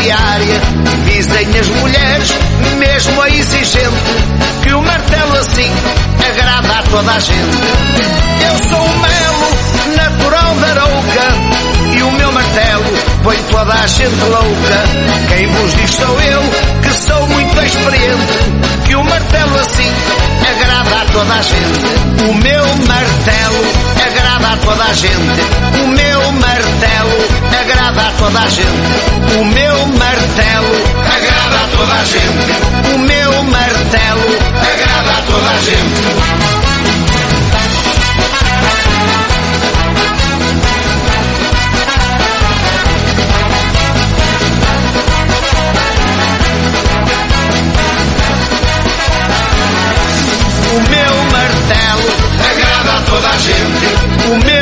diária. Dizem as mulheres, mesmo a exigente, que o martelo assim agrada a toda a gente. Eu sou um melo natural da Arouca e o meu martelo põe toda a gente louca. Quem vos diz sou eu, que sou muito experiente, que o martelo assim agrada a toda a gente. O meu martelo agrada a toda a gente. O meu martelo agrada a toda a gente. O meu martelo agrada a toda a gente. O meu martelo agrada a toda a gente. O meu martelo agrada a toda a gente. O meu